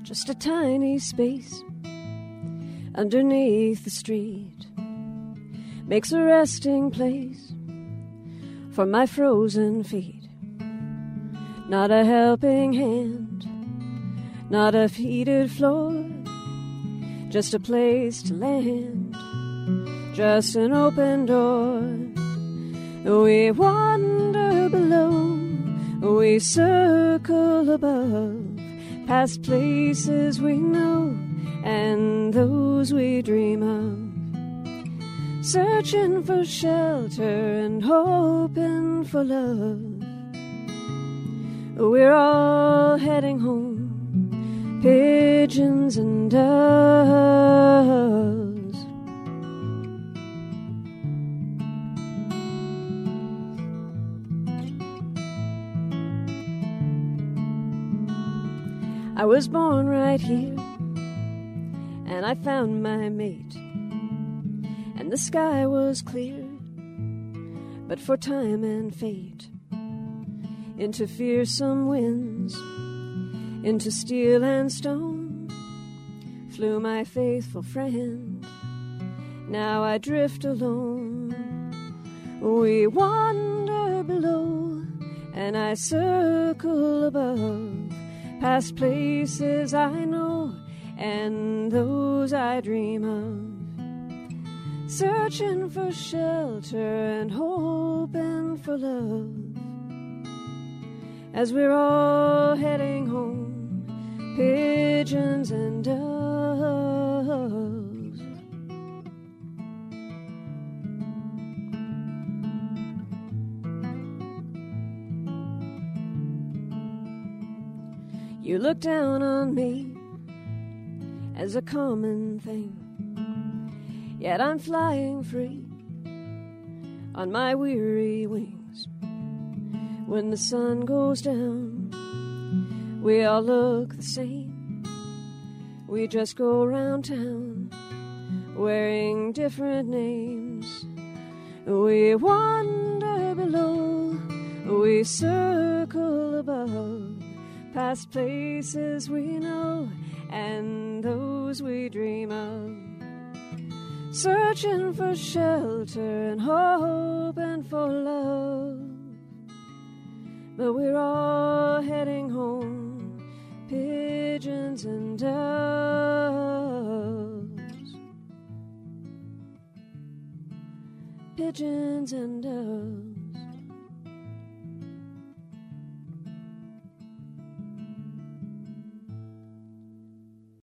just a tiny space underneath the street makes a resting place for my frozen feet. Not a helping hand, not a heated floor, just a place to land, just an open door. We wander below, we circle above, past places we know and those we dream of, searching for shelter and hoping for love. We're all heading home, pigeons and doves. I was born right here, and I found my mate, and the sky was clear, but for time and fate, into fearsome winds, into steel and stone, flew my faithful friend. Now I drift alone. We wander below, and I circle above, past places I know and those I dream of, searching for shelter and hoping for love, as we're all heading home, pigeons and doves. You look down on me as a common thing, yet I'm flying free on my weary wings. When the sun goes down, we all look the same. We just go around town wearing different names. We wander below, we circle above, past places we know and those we dream of, searching for shelter and hoping for love. But we're all heading home, pigeons and doves, pigeons and doves.